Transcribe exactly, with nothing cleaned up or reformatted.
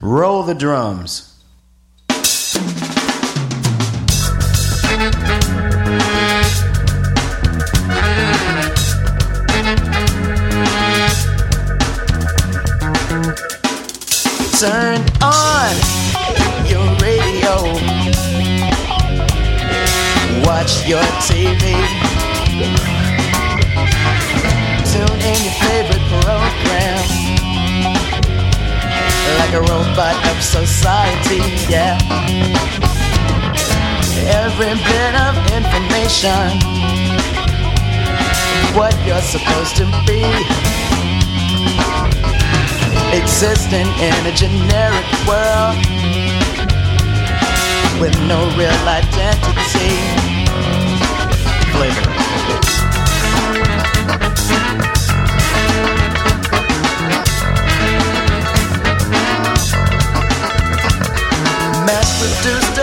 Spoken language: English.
Roll the drums. Turn on your radio, watch your T V, tune in your favorite program, like a robot of society, yeah. Every bit of information, what you're supposed to be, existing in a generic world with no real identity. Flavor. Mass-produced